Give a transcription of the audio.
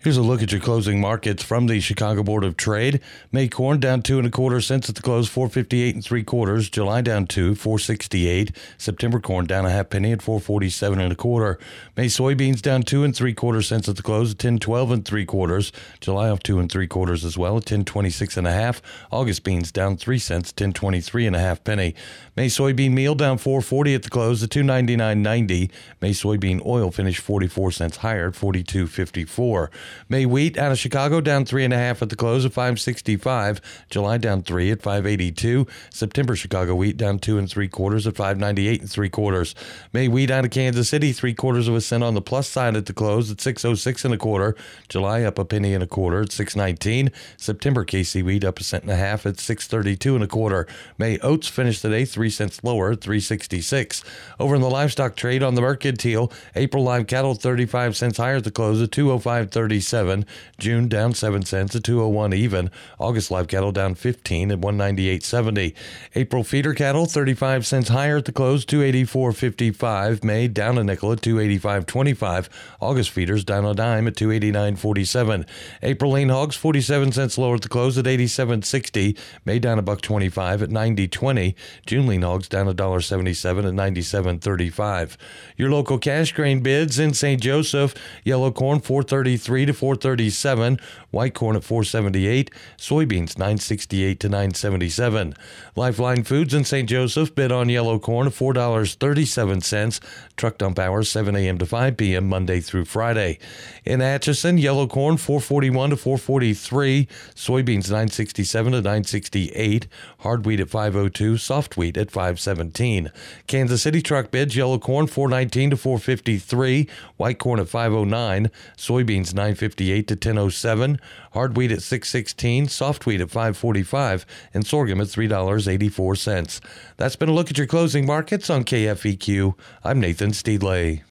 Here's a look at your closing markets from the Chicago Board of Trade. May corn down 2 1/4 cents at the close, 4.58 3/4. July down 2, 4.68. September corn down a half penny at 4.47 1/4. May soybeans down 2 3/4 cents at the close, at 10.12 3/4. July off 2 3/4 as well, at 10.26 1/2. August beans down 3 cents, 10.23 1/2 penny. May soybean meal down 4.40 at the close, at 2.99.90. May soybean oil finished 44 cents higher at 42.54. May wheat out of Chicago down 3 1/2 at the close at 5.65. July down 3 at 5.82. September Chicago wheat down 2 3/4 at 5.98 3/4. May wheat out of Kansas City 3/4 cent on the plus side at the close at 6.06 1/4. July up a penny and a quarter at 6.19. September KC wheat up 1.5 cents at 6.32 1/4. May oats finished today 3 cents lower at 3.66. Over in the livestock trade on the Mercantile, April live cattle 35 cents higher at the close at 205.37. June down 7 cents at 201 even. August live cattle down 15 at 198.70. April feeder cattle 35 cents higher at the close, 284.55. May down a nickel at 285.25. August feeders down a dime at 289.47. April lean hogs 47 cents lower at the close at 87.60. May down $1.25 at 90.20. June lean hogs down $1.77 at 97.35. Your local cash grain bids in St. Joseph: yellow corn 433 to 437, white corn at 478, soybeans 968 to 977. Lifeline Foods in St. Joseph bid on yellow corn at $4.37. Truck dump hours 7 a.m. to 5 p.m. Monday through Friday. In Atchison, yellow corn 441 to 443, soybeans 967 to 968, hard wheat at 502, soft wheat at 517. Kansas City truck bids: yellow corn 419 to 453, white corn at 509, soybeans 958 to 1007, hard wheat at 616, soft wheat at 545, and sorghum at $3.84. That's been a look at your closing markets on KFEQ. I'm Nathan Steedley.